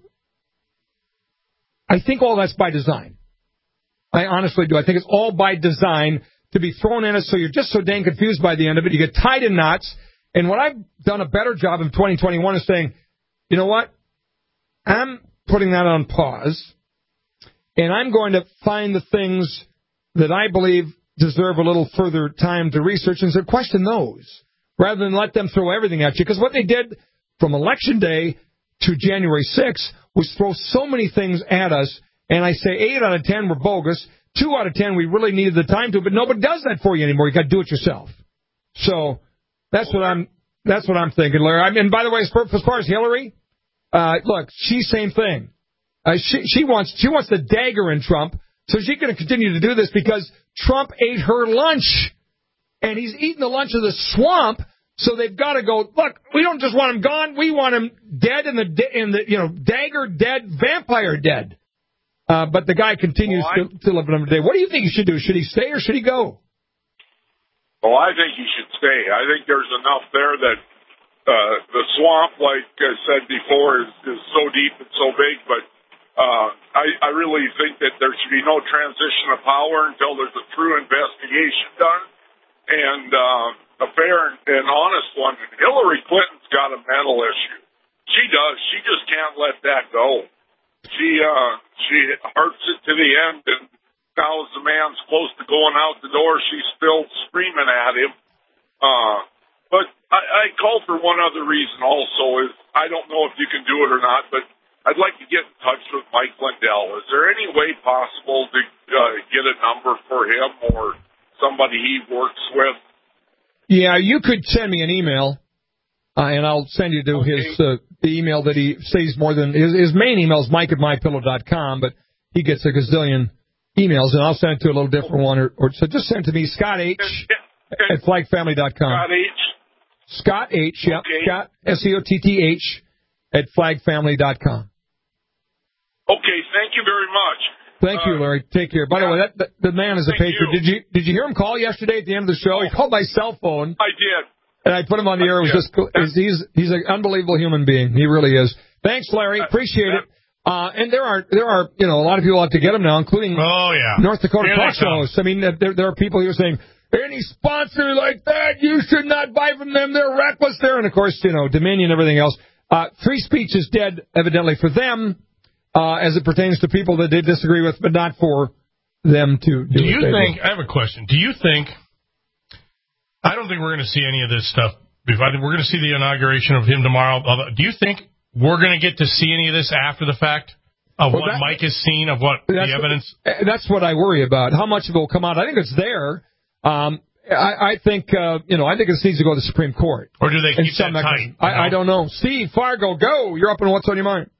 I think all that's by design. I honestly do. I think it's all by design to be thrown in it so you're just so dang confused by the end of it. You get tied in knots. And what I've done a better job in twenty twenty-one is saying, you know what? I'm putting that on pause, and I'm going to find the things that I believe deserve a little further time to research and so question those rather than let them throw everything at you. Because what they did from Election Day to January sixth was throw so many things at us, and I say eight out of ten were bogus, two out of ten we really needed the time to, but nobody does that for you anymore. You got to do it yourself. So that's what I'm that's what I'm thinking, Larry. I mean, by the way, as far as, far as Hillary, uh, look, she's same thing. Uh, she she wants she wants the dagger in Trump, so she's going to continue to do this because Trump ate her lunch, and he's eating the lunch of the swamp. So they've got to go, look, we don't just want him gone, we want him dead in the, in the you know, dagger dead, vampire dead. Uh, but the guy continues well, I, to, to live in him today. What do you think he should do? Should he stay or should he go? Well, I think he should stay. I think there's enough there that uh, the swamp, like I said before, is, is so deep and so big. But uh, I, I really think that there should be no transition of power until there's a true investigation done. And uh, a fair and honest one. Hillary Clinton's got a mental issue. She does. She just can't let that go. She uh, she hurts it to the end, and now as the man's close to going out the door, she's still screaming at him. Uh, but I, I call for one other reason also is I don't know if you can do it or not, but I'd like to get in touch with Mike Lindell. Is there any way possible to uh, get a number for him or somebody he works with? Yeah, you could send me an email, uh, and I'll send you to okay. his uh, the email that he says more than his, his main email is Mike at my pillow dot com, but he gets a gazillion emails, and I'll send it to a little different one. Or, or so just send it to me, Scott H at flag family dot com. Scott H. Scott H. Yep. Okay. Scott S E O T T H at flag family dot com. Okay, thank you very much. Thank you, Larry. Take care. By yeah. the way, that, that, the man is a Thank patriot. You. Did you did you hear him call yesterday at the end of the show? He called my cell phone. I did. And I put him on the air. It was just he's he's an unbelievable human being. He really is. Thanks, Larry. Appreciate it. Uh, and there are there are you know a lot of people out to get him now, including oh yeah North Dakota talk shows. I mean, there there are people here saying any sponsor like that, you should not buy from them. They're reckless there, and of course you know Dominion and everything else. Uh, free speech is dead, evidently for them. Uh, as it pertains to people that they disagree with, but not for them to do. Do you think? Do. I have a question. Do you think? I don't think we're going to see any of this stuff. I think we're going to see the inauguration of him tomorrow. Do you think we're going to get to see any of this after the fact of well, what that, Mike has seen of what the evidence? What, that's what I worry about. How much of it will come out? I think it's there. Um, I, I think uh, you know. I think it needs to go to the Supreme Court. Or do they keep that tight? I, I don't know. Steve Fargo, go. You're up on what's on your mind.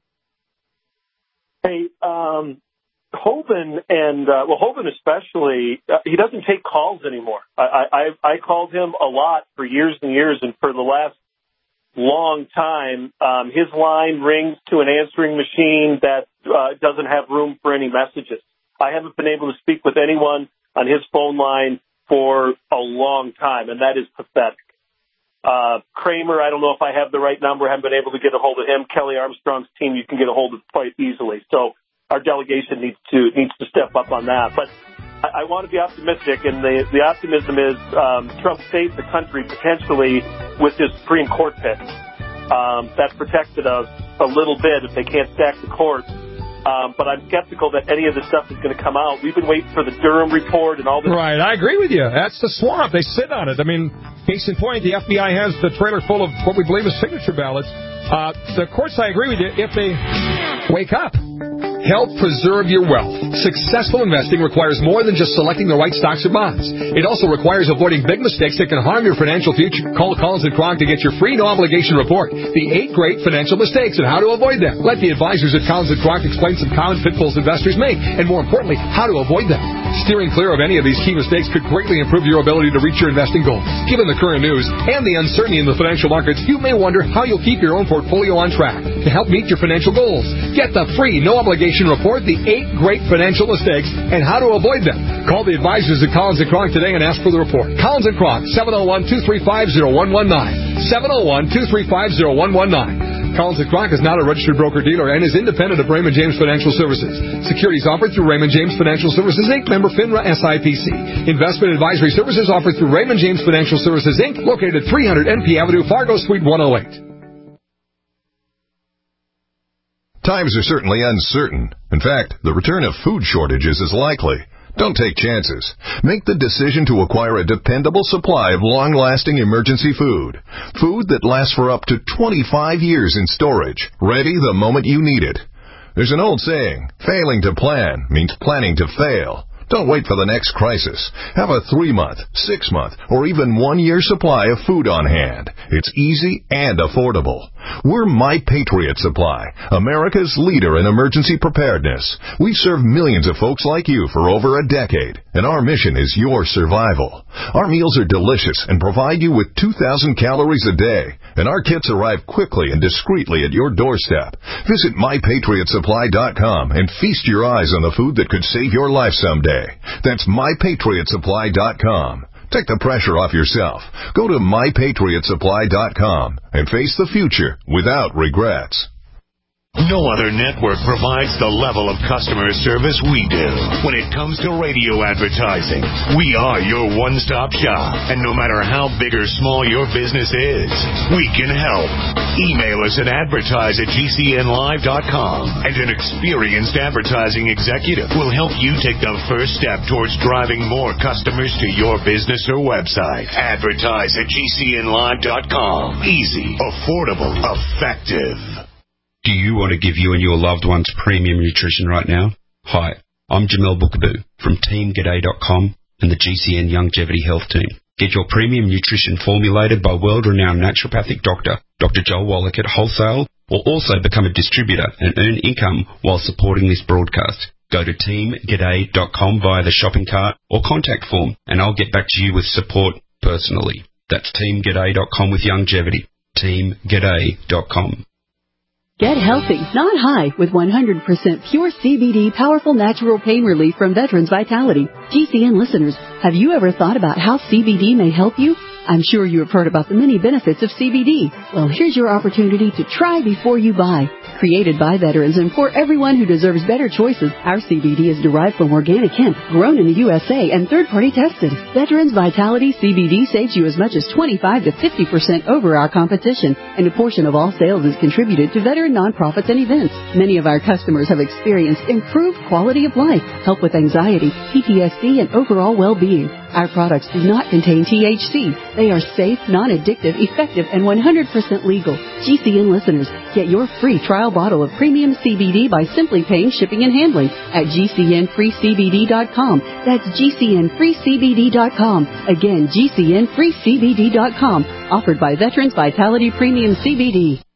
Hey, um, Hoban and, uh, well, Hoban especially, uh, he doesn't take calls anymore. I, I, I called him a lot for years and years, and for the last long time, um, his line rings to an answering machine that uh, doesn't have room for any messages. I haven't been able to speak with anyone on his phone line for a long time, and that is pathetic. Uh, Kramer, I don't know if I have the right number. I haven't been able to get a hold of him. Kelly Armstrong's team, you can get a hold of quite easily. So our delegation needs to needs to step up on that. But I, I want to be optimistic, and the, the optimism is um, Trump saved the country potentially with his Supreme Court pick. Um, that protected us a little bit if they can't stack the court. Um, but I'm skeptical that any of this stuff is going to come out. We've been waiting for the Durham report and all this. Right, I agree with you. That's the swamp. They sit on it. I mean, case in point, the F B I has the trailer full of what we believe is signature ballots. Uh, the courts, I agree with you, if they wake up. Help preserve your wealth. Successful investing requires more than just selecting the right stocks or bonds. It also requires avoiding big mistakes that can harm your financial future. Call Collins and Kronk to get your free no-obligation report, The Eight Great Financial Mistakes and How to Avoid Them. Let the advisors at Collins and Kronk explain some common pitfalls investors make, and more importantly, how to avoid them. Steering clear of any of these key mistakes could greatly improve your ability to reach your investing goals. Given the current news and the uncertainty in the financial markets, you may wonder how you'll keep your own portfolio on track to help meet your financial goals. Get the free no-obligation report, The Eight Great Financial Mistakes and How to Avoid Them. Call the advisors at Collins and Kronk today and ask for the report. Collins and Kronk, seven oh one, two three five, oh one one nine. seven oh one, two three five, oh one one nine. Collins and Kronk is not a registered broker-dealer and is independent of Raymond James Financial Services. Securities offered through Raymond James Financial Services, Incorporated. Member FINRA S I P C. Investment advisory services offered through Raymond James Financial Services, Incorporated. Located at three hundred N P Avenue, Fargo, Suite one oh eight. Times are certainly uncertain. In fact, the return of food shortages is likely. Don't take chances. Make the decision to acquire a dependable supply of long-lasting emergency food. Food that lasts for up to twenty-five years in storage, ready the moment you need it. There's an old saying, failing to plan means planning to fail. Don't wait for the next crisis. Have a three-month, six-month, or even one-year supply of food on hand. It's easy and affordable. We're My Patriot Supply, America's leader in emergency preparedness. We serve millions of folks like you for over a decade, and our mission is your survival. Our meals are delicious and provide you with two thousand calories a day, and our kits arrive quickly and discreetly at your doorstep. Visit my patriot supply dot com and feast your eyes on the food that could save your life someday. That's my patriot supply dot com. Take the pressure off yourself. Go to my patriot supply dot com and face the future without regrets. No other network provides the level of customer service we do. When it comes to radio advertising, we are your one-stop shop. And no matter how big or small your business is, we can help. Email us at advertise at G C N live dot com, and an experienced advertising executive will help you take the first step towards driving more customers to your business or website. Advertise at G C N live dot com. Easy, affordable, effective. Do you want to give you and your loved ones premium nutrition right now? Hi, I'm Jamel Bookaboo from team g'day dot com and the G C N Longevity Health Team. Get your premium nutrition formulated by world-renowned naturopathic doctor, Doctor Joel Wallach at wholesale, or also become a distributor and earn income while supporting this broadcast. Go to team g'day dot com via the shopping cart or contact form, and I'll get back to you with support personally. That's team g'day dot com with Longevity. team g'day dot com. Get healthy, not high, with one hundred percent pure C B D powerful natural pain relief from Veterans Vitality. G C N listeners, have you ever thought about how C B D may help you? I'm sure you have heard about the many benefits of C B D. Well, here's your opportunity to try before you buy. Created by veterans and for everyone who deserves better choices, our C B D is derived from organic hemp, grown in the U S A and third-party tested. Veterans Vitality C B D saves you as much as twenty-five to fifty percent over our competition, and a portion of all sales is contributed to veteran nonprofits and events. Many of our customers have experienced improved quality of life, help with anxiety, P T S D, and overall well-being. Our products do not contain T H C. They are safe, non-addictive, effective, and one hundred percent legal. G C N listeners, get your free trial bottle of premium C B D by simply paying shipping and handling at G C N free C B D dot com. That's G C N free C B D dot com. Again, G C N free C B D dot com. Offered by Veterans Vitality Premium C B D.